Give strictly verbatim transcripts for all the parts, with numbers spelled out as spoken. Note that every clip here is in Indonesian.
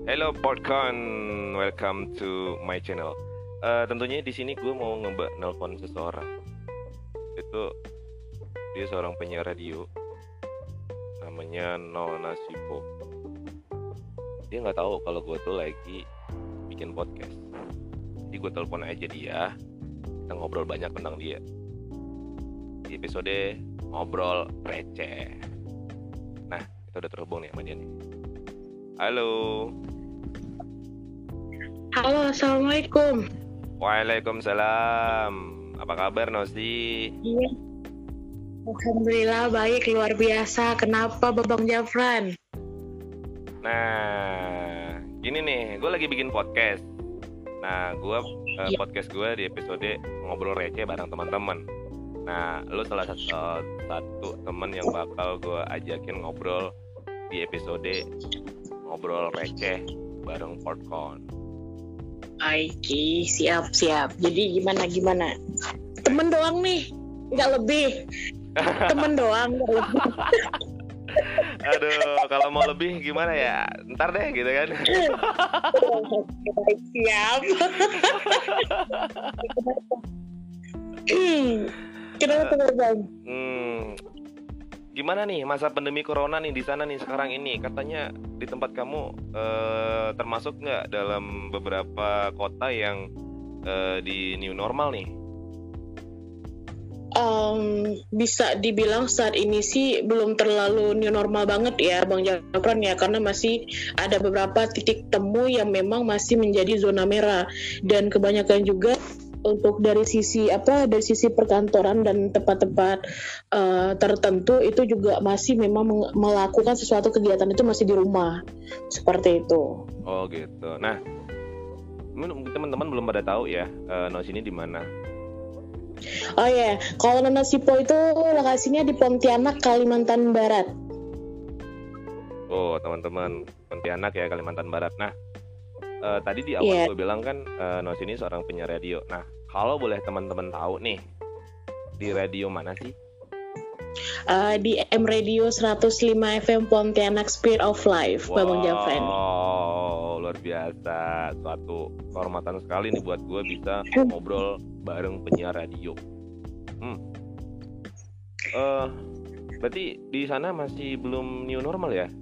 Hello Podcon, welcome to my channel. Uh, tentunya di sini gue mau ngebak nelpon seseorang. Itu dia seorang penyiar radio, namanya Nona Sipo. Dia nggak tahu kalau gue tuh lagi bikin podcast. Jadi gue telepon aja dia, kita ngobrol banyak tentang dia. Di episode ngobrol receh. Nah, kita udah terhubung nih sama dia nih. Halo. Halo, assalamualaikum. Waalaikumsalam. Apa kabar Nosi? Iya. Alhamdulillah baik, luar biasa. Kenapa Babang Jafran? Nah, gini nih, gue lagi bikin podcast. Nah, gue uh, Iya. podcast gue di episode ngobrol receh bareng teman-teman. Nah, lu salah satu uh, satu teman yang bakal gue ajakin ngobrol di episode ngobrol receh bareng Podcon. Baik, siap siap. Jadi gimana gimana? Temen doang nih, nggak lebih. Temen doang, nggak lebih. Aduh, kalau mau lebih gimana ya? Ntar deh gitu kan. Baik, siap. Hmm, Kenapa tuh Bang? Hmm, gimana nih masa pandemi corona nih di sana nih sekarang ini? Katanya di tempat kamu eh, termasuk nggak dalam beberapa kota yang eh, di new normal nih? Um, bisa dibilang saat ini sih belum terlalu new normal banget ya Bang Jafran ya, karena masih ada beberapa titik temu yang memang masih menjadi zona merah, dan kebanyakan juga untuk dari sisi apa dari sisi perkantoran dan tempat-tempat uh, tertentu itu juga masih memang meng- melakukan sesuatu kegiatan itu masih di rumah seperti itu. Oh gitu. Nah, mungkin teman-teman belum pada tahu ya uh, Nos ini di mana. Oh ya, yeah. Kalau Nona Sipo itu lokasinya di Pontianak, Kalimantan Barat. Oh teman-teman, Pontianak ya, Kalimantan Barat. Nah, uh, tadi di awal Yeah. gue bilang kan uh, Nos ini seorang penyiar radio. Nah, kalau boleh teman-teman tahu nih, di radio mana sih? Uh, di M Radio seratus lima F M Pontianak, Spirit of Life, Wow, Babang Jafran. luar biasa. Suatu kehormatan sekali nih buat gue bisa ngobrol bareng penyiar radio. Hmm. Uh, berarti di sana masih belum new normal ya?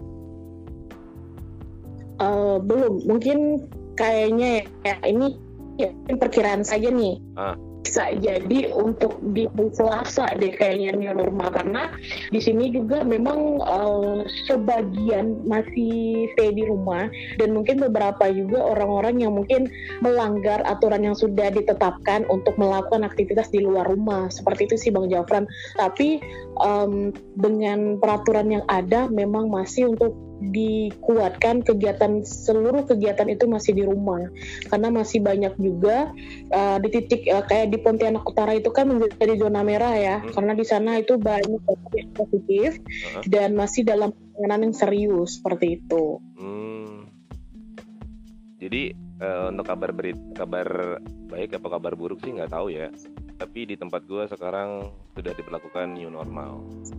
Uh, belum, mungkin kayaknya ya ini ya, perkiraan saja nih. Ah. Bisa jadi untuk di Selasa deh kayaknya new normal, karena di sini juga memang uh, sebagian masih stay di rumah, dan mungkin beberapa juga orang-orang yang mungkin melanggar aturan yang sudah ditetapkan untuk melakukan aktivitas di luar rumah seperti itu sih Bang Jafran. Tapi um, dengan peraturan yang ada memang masih untuk dikuatkan kegiatan seluruh kegiatan itu masih di rumah, karena masih banyak juga uh, di titik uh, kayak di Pontianak Utara itu kan menjadi zona merah ya, hmm. karena di sana itu banyak yang positif uh-huh. dan masih dalam penanganan yang serius seperti itu. Hmm. Jadi uh, untuk kabar berit kabar baik apa kabar buruk sih nggak tahu ya. Tapi di tempat gue sekarang sudah diberlakukan new normal.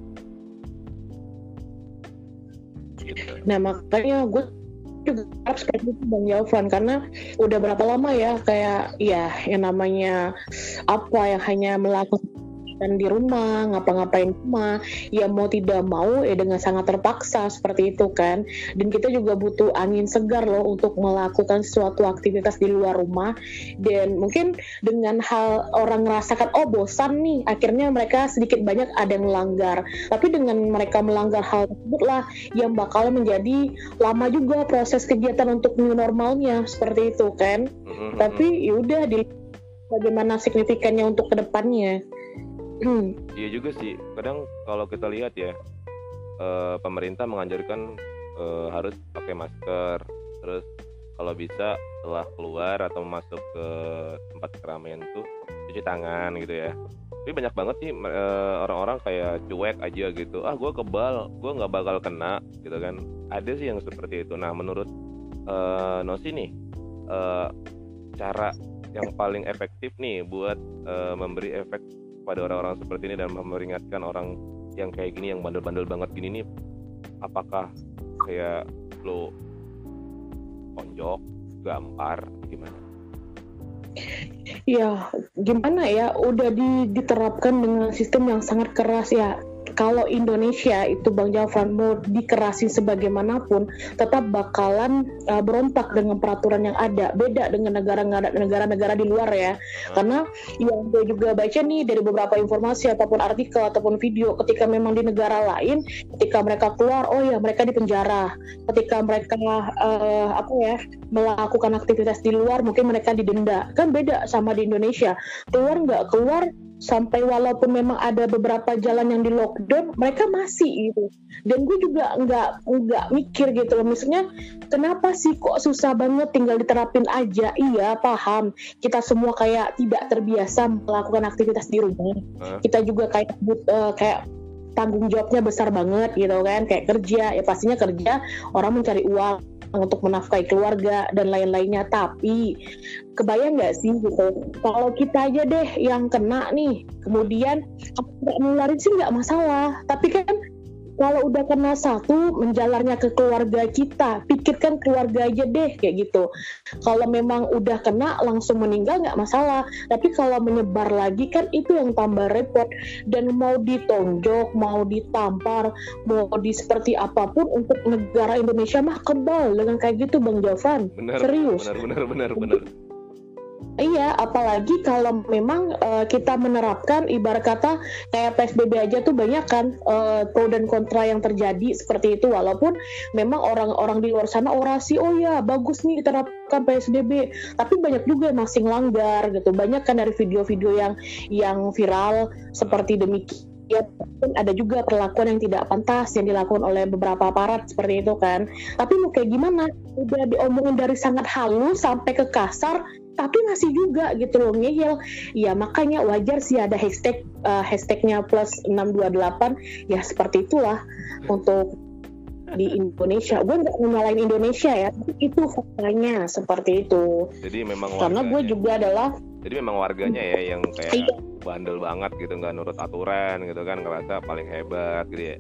Gitu. Nah makanya gue juga harap seperti itu Bang Jafran, karena udah berapa lama ya kayak ya yang namanya apa yang hanya melakukan di rumah, ngapa-ngapain rumah, ya mau tidak mau ya dengan sangat terpaksa seperti itu kan. Dan kita juga butuh angin segar loh untuk melakukan suatu aktivitas di luar rumah. Dan mungkin dengan hal orang merasakan oh bosan nih, akhirnya mereka sedikit banyak ada yang melanggar. Tapi dengan mereka melanggar hal tersebut lah yang bakal menjadi lama juga proses kegiatan untuk new normalnya seperti itu kan. Mm-hmm. Tapi yaudah di bagaimana signifikannya untuk kedepannya. Hmm. Iya juga sih. Kadang kalau kita lihat ya, uh, pemerintah menganjurkan uh, harus pakai masker. Terus kalau bisa setelah keluar atau masuk ke tempat keramaian tuh cuci tangan gitu ya. Tapi banyak banget sih uh, orang-orang kayak cuek aja gitu. Ah gue kebal, gue nggak bakal kena gitu kan. Ada sih yang seperti itu. Nah menurut uh, Nosi nih, uh, cara yang paling efektif nih buat uh, memberi efek pada orang-orang seperti ini dan memperingatkan orang yang kayak gini, yang bandel-bandel banget gini nih, apakah kayak lo tonjok, gampar, gimana? Ya, gimana ya? Udah di- diterapkan dengan sistem yang sangat keras ya. Kalau Indonesia itu Bang Jafran mau dikerasin sebagaimanapun, tetap bakalan uh, berontak dengan peraturan yang ada. Beda dengan negara-negara di luar ya. Karena yang gue juga baca nih dari beberapa informasi ataupun artikel ataupun video, ketika memang di negara lain, ketika mereka keluar, oh ya mereka di penjara. Ketika mereka uh, apa ya melakukan aktivitas di luar, mungkin mereka didenda. Kan beda sama di Indonesia. Keluar nggak keluar, sampai walaupun memang ada beberapa jalan yang di lockdown, mereka masih gitu. Dan gue juga nggak nggak mikir gitu loh, misalnya kenapa sih kok susah banget tinggal diterapin aja. Iya paham, kita semua kayak tidak terbiasa melakukan aktivitas di rumah. Huh? Kita juga kayak uh, kayak tanggung jawabnya besar banget gitu kan, kayak kerja ya pastinya kerja, orang mencari uang untuk menafkahi keluarga dan lain-lainnya. Tapi kebayang nggak sih gitu, kalau kita aja deh yang kena nih, kemudian nggak nularin sih nggak masalah, tapi kan kalau udah kena satu, menjalarnya ke keluarga kita, pikirkan keluarga aja deh kayak gitu. Kalau memang udah kena langsung meninggal nggak masalah, tapi kalau menyebar lagi kan itu yang tambah repot. Dan mau ditonjok, mau ditampar, mau di seperti apapun, untuk negara Indonesia mah kebal dengan kayak gitu Bang Jafran. Benar, serius. Benar, benar, benar, benar. Iya, apalagi kalau memang uh, kita menerapkan ibarat kata kayak P S B B aja tuh banyak kan uh, pro dan kontra yang terjadi seperti itu. Walaupun memang orang-orang di luar sana orasi, oh ya bagus nih diterapkan P S B B, tapi banyak juga yang masih ngelanggar gitu. Banyak kan dari video-video yang yang viral seperti demikian. Ya, ada juga perlakuan yang tidak pantas yang dilakukan oleh beberapa aparat seperti itu kan. Tapi mau kayak gimana? Udah diomongin dari sangat halus sampai ke kasar, tapi masih juga gitu loh ngeyel. Ya makanya wajar sih ada hashtag uh, hashtagnya plus enam dua delapan. Ya seperti itulah untuk di Indonesia. Gue nggak nyalain Indonesia ya, tapi itu faktanya seperti itu. Jadi memang karena gue juga adalah jadi memang warganya ya yang kayak bandel banget gitu, nggak nurut aturan gitu kan, ngerasa paling hebat gitu ya.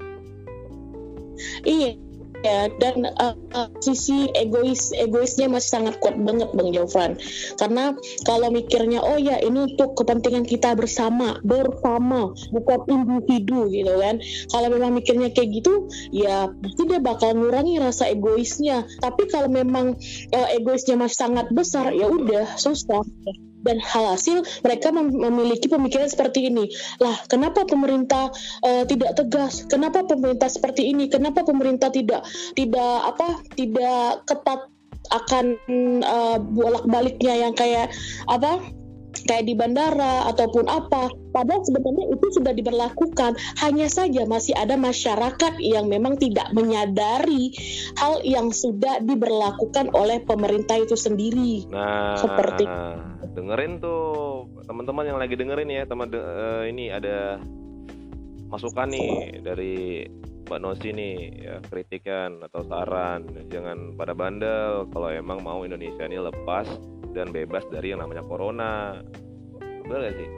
Iya. Ya, dan uh, uh, sisi egois egoisnya masih sangat kuat banget Bang Jafran. Karena kalau mikirnya oh ya ini untuk kepentingan kita bersama bersama bukan individu gitu kan. Kalau memang mikirnya kayak gitu, ya pasti dia bakal ngurangi rasa egoisnya. Tapi kalau memang uh, egoisnya masih sangat besar, ya udah susah. Dan hasil mereka mem- memiliki pemikiran seperti ini. Lah, kenapa pemerintah uh, tidak tegas? Kenapa pemerintah seperti ini? Kenapa pemerintah tidak tidak apa? Tidak ketat akan uh, bolak-baliknya yang kayak apa? Kayak di bandara ataupun apa. Padahal sebenarnya itu sudah diberlakukan. Hanya saja masih ada masyarakat yang memang tidak menyadari hal yang sudah diberlakukan oleh pemerintah itu sendiri. Nah, seperti dengerin tuh teman-teman yang lagi dengerin ya, teman de- uh, ini ada masukan nih dari Mbak Nosi nih ya, kritikan atau saran, jangan pada bandel kalau emang mau Indonesia ini lepas dan bebas dari yang namanya corona. Betul gak sih?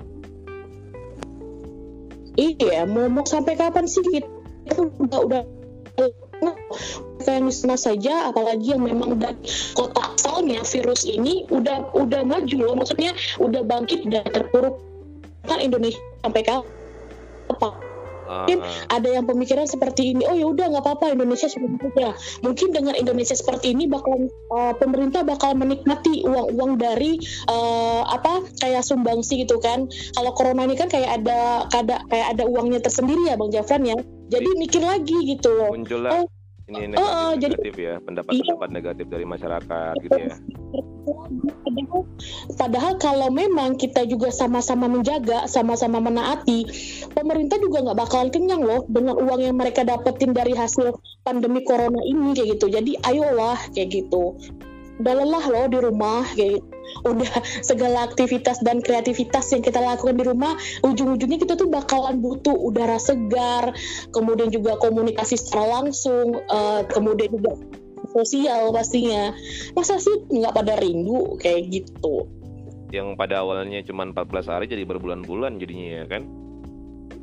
Iya, mau, mau sampai kapan sih kita udah udah kayak di sana saja, apalagi yang memang dari kota asalnya virus ini udah udah maju loh, maksudnya udah bangkit dan terpuruk kan Indonesia sampai kapan? Mungkin uh, ada yang pemikiran seperti ini, oh ya udah nggak apa-apa Indonesia seperti itu ya. Mungkin dengan Indonesia seperti ini bakal uh, pemerintah bakal menikmati uang-uang dari uh, apa kayak sumbangsi gitu kan. Kalau corona ini kan kayak ada kada, kayak ada uangnya tersendiri ya Bang Jafran ya. Jadi mikir lagi gitu loh. Muncullah oh, ini negatif, uh, uh, negatif jadi, ya, pendapat-pendapat iya. negatif dari masyarakat gitu ya. Padahal, padahal kalau memang kita juga sama-sama menjaga, sama-sama menaati, pemerintah juga nggak bakalan kenyang loh dengan uang yang mereka dapetin dari hasil pandemi corona ini kayak gitu. Jadi ayolah kayak gitu. Udah lelah loh di rumah kayak gitu. Udah segala aktivitas dan kreativitas yang kita lakukan di rumah, ujung-ujungnya kita tuh bakalan butuh udara segar, kemudian juga komunikasi secara langsung, uh, kemudian juga sosial pastinya. Masa sih nggak pada rindu kayak gitu? Yang pada awalnya cuma empat belas hari jadi berbulan-bulan jadinya ya kan?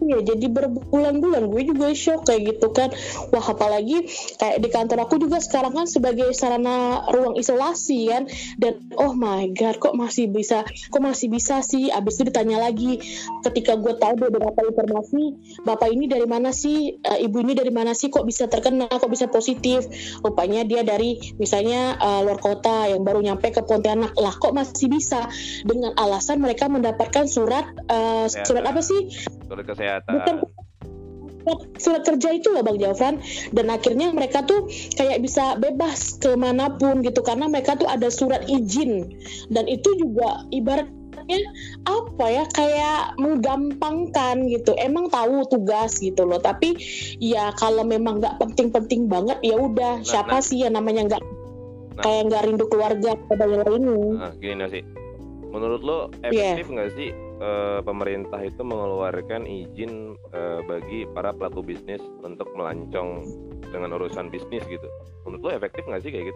Iya, jadi berbulan-bulan gue juga shock kayak gitu kan. Wah, apalagi kayak di kantor aku juga sekarang kan sebagai sarana ruang isolasi kan. Dan oh my god, kok masih bisa, kok masih bisa sih. Abis itu ditanya lagi, ketika gue tahu beberapa informasi, bapak ini dari mana sih, uh, ibu ini dari mana sih, kok bisa terkena, kok bisa positif. Rupanya dia dari misalnya uh, luar kota yang baru nyampe ke Pontianak. Lah kok masih bisa, dengan alasan mereka mendapatkan surat uh, surat apa sih? Surat kesehatan. Bukan surat kerja itu loh Bang Jaufran. Dan akhirnya mereka tuh kayak bisa bebas kemanapun gitu karena mereka tuh ada surat izin. Dan itu juga ibaratnya apa ya, kayak menggampangkan gitu. Emang tahu tugas gitu loh, tapi ya kalau memang nggak penting-penting banget ya udah, nah, siapa nah. sih yang namanya nggak nah. kayak nggak rindu keluarga pada yang lainnya. Nah, gini sih, menurut lo efektif nggak yeah. sih uh, pemerintah itu mengeluarkan izin uh, bagi para pelaku bisnis untuk melancong dengan urusan bisnis gitu? Menurut lo efektif nggak sih kayak gitu?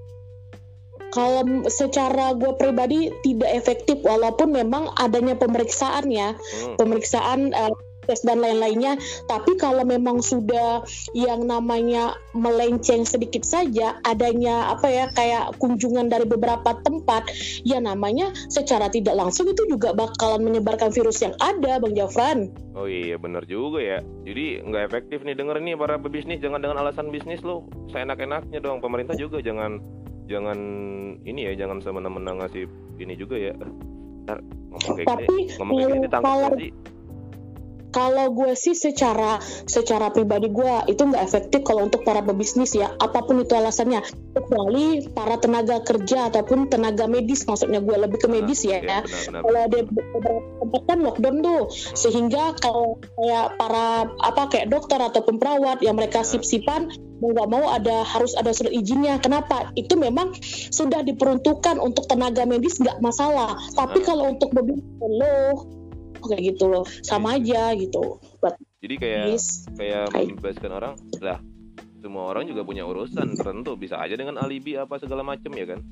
Kalau secara gue pribadi tidak efektif, walaupun memang adanya pemeriksaan ya, hmm. pemeriksaan uh, tes dan lain-lainnya. Tapi kalau memang sudah yang namanya melenceng sedikit saja, adanya apa ya, kayak kunjungan dari beberapa tempat, ya namanya secara tidak langsung itu juga bakalan menyebarkan virus yang ada, Bang Jaufran. Oh iya, benar juga ya. Jadi nggak efektif nih, denger nih para pebisnis, jangan dengan alasan bisnis lo seenak-enaknya dong. Pemerintah juga jangan jangan ini ya, jangan semena-mena ngasih ini juga ya. Ntar ngomong kayak Tapi, gini, ngomong kayak gini ditangkap kalau... sih. Kalau gue sih secara secara pribadi gue itu nggak efektif kalau untuk para pebisnis ya, apapun itu alasannya, kecuali para tenaga kerja ataupun tenaga medis, maksudnya gue lebih ke medis ya. ya, ya. Kalau ada beberapa tempat kan lockdown tuh, hmm. sehingga kalau kayak para apa kayak dokter ataupun perawat yang mereka hmm. sip-sipan mau nggak mau ada harus ada surat izinnya. Kenapa? Itu memang sudah diperuntukkan untuk tenaga medis, nggak masalah. Tapi hmm. kalau untuk pebisnis lo kayak gitu loh, sama aja gitu. But jadi kayak kayak membebaskan orang lah, semua orang juga punya urusan tertentu, bisa aja dengan alibi apa segala macam ya kan.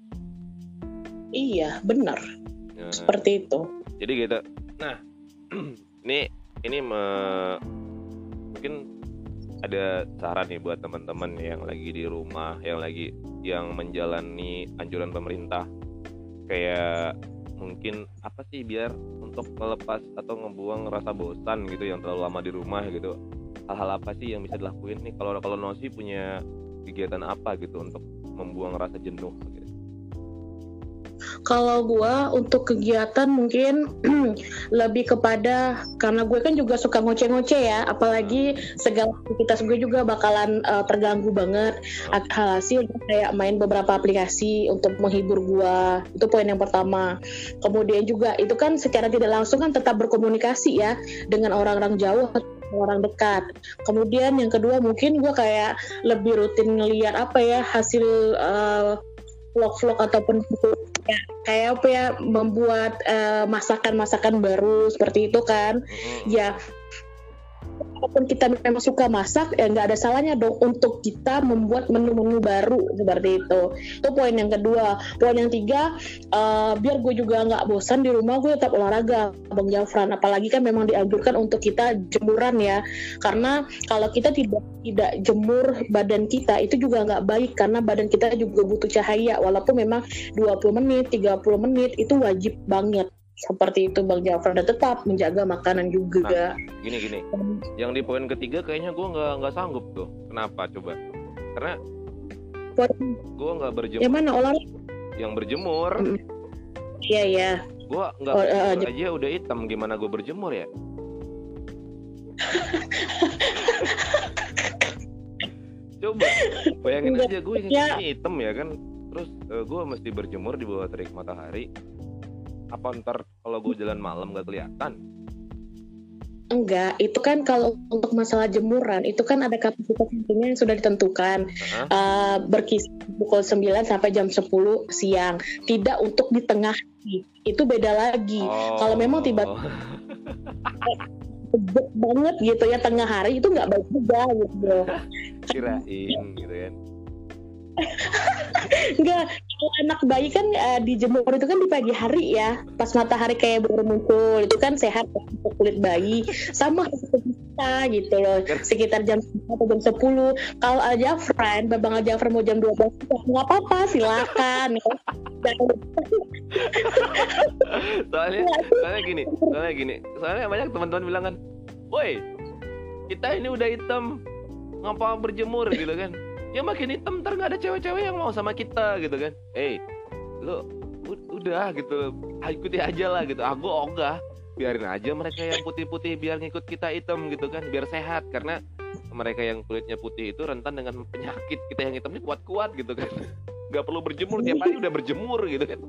Iya benar ya. Seperti itu jadi gitu. Nah ini ini me, mungkin ada saran nih buat teman-teman yang lagi di rumah, yang lagi yang menjalani anjuran pemerintah, kayak mungkin apa sih biar untuk melepas atau ngebuang rasa bosan gitu yang terlalu lama di rumah gitu. Hal-hal apa sih yang bisa dilakuin nih kalau kalau Nosi punya kegiatan apa gitu untuk membuang rasa jenuh gitu? Kalau gue untuk kegiatan mungkin lebih kepada, karena gue kan juga suka ngoceh-ngoceh ya, apalagi segala aktivitas gue juga bakalan uh, terganggu banget. Hasil kayak main beberapa aplikasi untuk menghibur gue, itu poin yang pertama. Kemudian juga itu kan secara tidak langsung kan tetap berkomunikasi ya dengan orang-orang jauh, orang dekat. Kemudian yang kedua mungkin gue kayak lebih rutin ngeliat apa ya hasil uh, vlog-vlog ataupun ya, kayak apa ya, membuat uh, masakan-masakan baru seperti itu kan. Mm-hmm. Ya walaupun kita memang suka masak, ya nggak ada salahnya dong untuk kita membuat menu-menu baru seperti itu. Itu poin yang kedua. Poin yang tiga, uh, biar gue juga nggak bosan di rumah, gue tetap olahraga, Bang Jaufran. Apalagi kan memang dianjurkan untuk kita jemuran ya, karena kalau kita tidak tidak jemur badan kita itu juga nggak baik, karena badan kita juga butuh cahaya. Walaupun memang dua puluh menit, tiga puluh menit itu wajib banget. Seperti itu Bang Jaufran, dan tetap menjaga makanan juga. Nah, gini gini. Yang di poin ketiga kayaknya gue nggak nggak sanggup tuh. Kenapa coba? Karena gue nggak berjemur. Yang mana olahraga? Yang berjemur. Iya mm. ya. Gue nggak oh, uh, aja udah hitam, gimana gue berjemur ya? Coba bayangin aja gue yang ya. Hitam ya kan. Terus uh, gue mesti berjemur di bawah terik matahari. Apa ntar kalau gue jalan malam gak kelihatan? Enggak, itu kan kalau untuk masalah jemuran itu kan ada kapasitas yang sudah ditentukan. Uh-huh. uh, berkisar pukul sembilan sampai jam sepuluh siang, tidak untuk di tengah hari. Itu beda lagi. Oh. Kalau memang tiba-tiba banget gitu ya tengah hari, itu nggak baik juga gitu. Kirain gitu kan. Enggak, anak bayi kan uh, dijemur itu kan di pagi hari ya, pas matahari kayak baru muncul itu kan sehat untuk kulit bayi. Sama seperti kita gitu loh, sekitar jam sembilan atau jam sepuluh. Kalau Al-Jafran, Babang Al-Jafran mau jam dua belas nggak apa-apa, silakan ya. soalnya soalnya gini soalnya gini soalnya banyak teman-teman bilang kan, woi kita ini udah hitam ngapa berjemur gitu kan, ya makin hitam ntar nggak ada cewek-cewek yang mau sama kita gitu kan. Eh hey, lu u- udah gitu ikuti aja lah gitu, aku ogah biarin aja mereka yang putih-putih biar ngikut kita hitam gitu kan, biar sehat, karena mereka yang kulitnya putih itu rentan dengan penyakit, kita yang hitam ini kuat-kuat gitu kan. Nggak perlu berjemur, tiap hari udah berjemur gitu kan.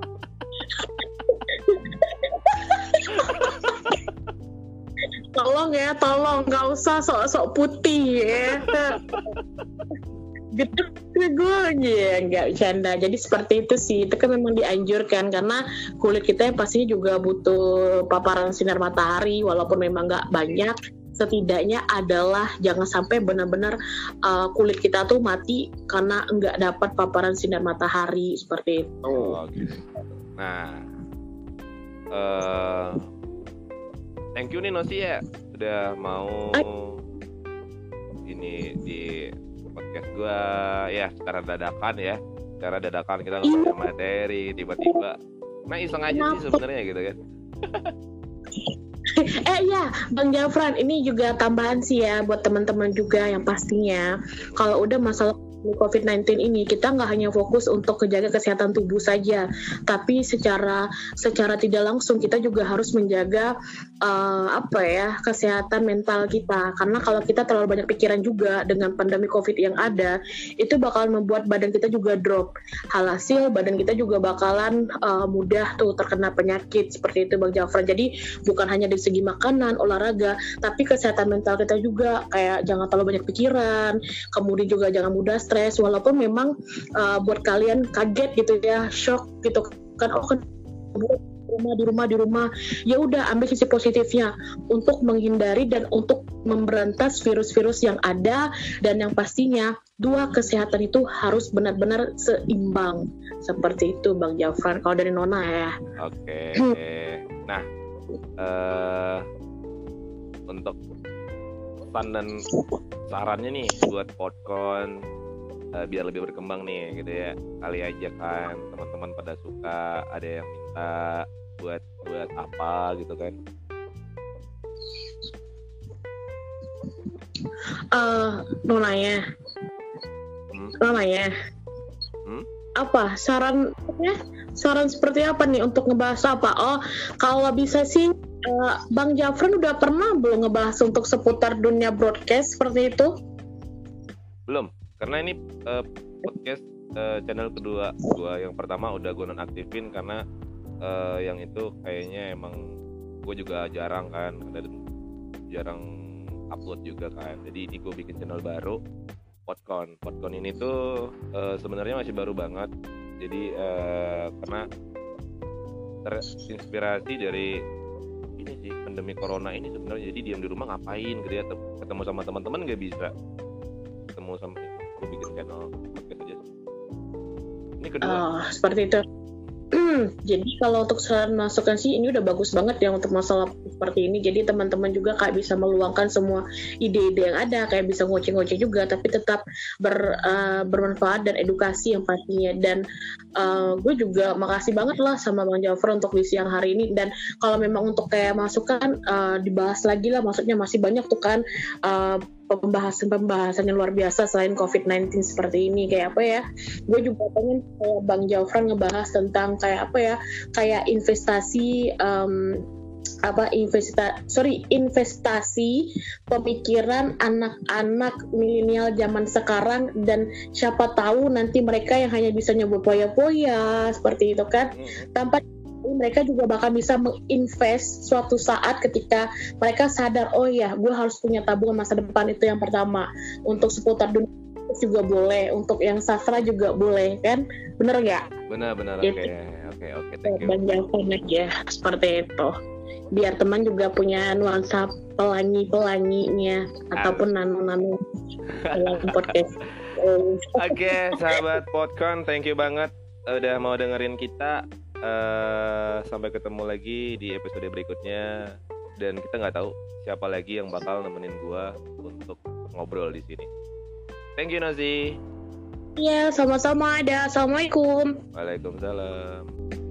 Tolong ya, tolong nggak usah sok-sok putih ya. Gitu gue ya nggak bercanda. Jadi seperti itu sih, itu kan memang dianjurkan karena kulit kita yang pastinya juga butuh paparan sinar matahari, walaupun memang nggak banyak. Setidaknya adalah jangan sampai benar-benar uh, kulit kita tuh mati karena nggak dapat paparan sinar matahari seperti itu. Oh, gitu. Nah, uh, thank you nih Nosi ya udah mau ini di podcast gua ya secara dadakan ya, secara dadakan kita nggak materi tiba-tiba. Nah iseng aja sih sebenarnya gitu kan. Eh ya, Bang Jafran, ini juga tambahan sih ya buat teman-teman juga yang pastinya kalau udah masalah covid sembilan belas ini kita nggak hanya fokus untuk menjaga kesehatan tubuh saja, tapi secara secara tidak langsung kita juga harus menjaga uh, apa ya kesehatan mental kita, karena kalau kita terlalu banyak pikiran juga dengan pandemi covid yang ada itu bakalan membuat badan kita juga drop, hasil badan kita juga bakalan uh, mudah tuh terkena penyakit seperti itu Bang Jafran. Jadi bukan hanya dari segi makanan, olahraga, tapi kesehatan mental kita juga, kayak jangan terlalu banyak pikiran, kemudian juga jangan mudah stres, walaupun memang uh, buat kalian kaget gitu ya, shock gitu kan, oh kan di rumah di rumah di rumah ya udah ambil sisi positifnya untuk menghindari dan untuk memberantas virus-virus yang ada, dan yang pastinya dua kesehatan itu harus benar-benar seimbang seperti itu Bang Jafran kalau dari Nona ya. Oke. Okay. Nah uh, untuk pesan dan sarannya nih buat Podcon uh, biar lebih berkembang nih gitu ya, kali aja kan teman-teman pada suka, ada yang minta buat buat apa gitu kan. Uh, Nona ya, hmm? Nona ya, hmm? apa sarannya? Saran seperti apa nih untuk ngebahas apa? Oh, kalau bisa sih uh, Bang Jafran udah pernah belum ngebahas untuk seputar dunia broadcast seperti itu? Belum, karena ini uh, podcast uh, channel kedua gua. Yang pertama udah gue nonaktifin karena uh, yang itu kayaknya emang gue juga jarang kan, dan jarang upload juga kan. Jadi ini gue bikin channel baru, Podcon. Podcon ini tuh uh, sebenarnya masih baru banget. Jadi uh, karena terinspirasi dari ini sih pandemi corona ini sebenarnya. Jadi diam di rumah ngapain gitu ya, ketemu sama teman-teman nggak bisa, ketemu sama gue bikin channel podcast aja. Ini kedua. Oh, seperti itu. Jadi kalau untuk saran masukan sih ini udah bagus banget ya untuk masalah seperti ini. Jadi teman-teman juga kayak bisa meluangkan semua ide-ide yang ada, kayak bisa ngoceh-ngoceh juga, tapi tetap ber, uh, bermanfaat dan edukasi yang pastinya. Dan uh, gue juga makasih banget lah sama Bang Jafar untuk di siang hari ini. Dan kalau memang untuk kayak masukan uh, dibahas lagi lah, maksudnya masih banyak tuh kan uh, pembahasan-pembahasan yang luar biasa selain covid sembilan belas seperti ini, kayak apa ya, gue juga pengen kayak Bang Jafran ngebahas tentang kayak apa ya, kayak investasi um, apa investa sorry investasi pemikiran anak-anak milenial zaman sekarang, dan siapa tahu nanti mereka yang hanya bisa nyebut poya-poya seperti itu kan, tanpa mereka juga bakal bisa menginvest suatu saat ketika mereka sadar, oh ya gue harus punya tabungan masa depan. Itu yang pertama. Untuk seputar dunia juga boleh, untuk yang sastra juga boleh kan, bener nggak? Benar-benar. Gitu. Oke oke oke thank you. Banyak aja seperti itu, biar teman juga punya nuansa pelangi-pelanginya ataupun nano-nano dalam podcast. Oke, sahabat Podcon, thank you banget udah mau dengerin kita. Uh, sampai ketemu lagi di episode berikutnya, dan kita nggak tahu siapa lagi yang bakal nemenin gua untuk ngobrol di sini. Thank you Nazi. Iya, sama-sama. Ada. Assalamualaikum. Waalaikumsalam.